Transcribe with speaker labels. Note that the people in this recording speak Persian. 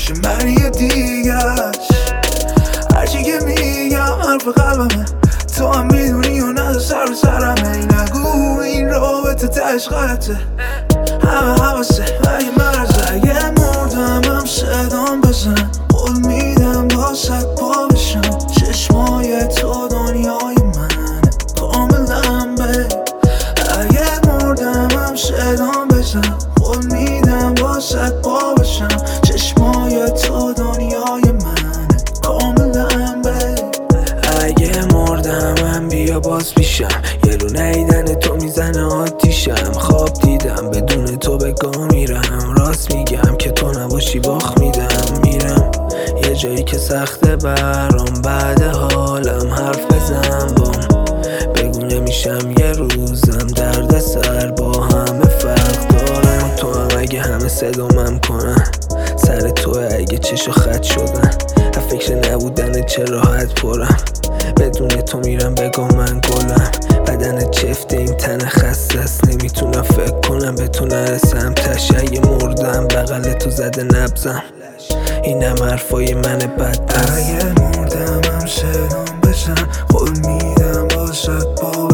Speaker 1: باشه معنی دیگهش. هرچی که میگم حرف قلبمه، تو هم میدونی و نه سر به سرمه. نگو این رابطه تهش غلطه، همه حواسه ولی مرزه. اگه مردم هم صدام بزن، قول میدم باست پا بشم. چشمای تو دنیای منه کاملا بی. اگه مردم هم صدام بزن، قول میدم باست پا بشم. چشمای تو دنیای منه کاملا بی. اگه مردم هم بیا باز پیشم، یه رو نیدن تو میزنه آتیشم. خواب دیدم بدون تو به گاه میرم، راست میگم که تو نباشی باخت میرم یه جایی که سخته برام. بعد حالم حرف بزن بام، بگو نمیشم یه روزم درد سر با همه فرق دارم. تو هم اگه همه صدامم کنن، سر تو اگه چشو خط شدن. فکر نبودن چه راحت پرم، بدون تو میرم بگم من گلم. بدن چفته این تن خسته است، نمیتونم فکر کنم به تو نرسم. تشه مردم بغل تو زده نبزم، اینم حرفای من بدبخت. اگه مردم هم صدام بزن، قول میدم باست با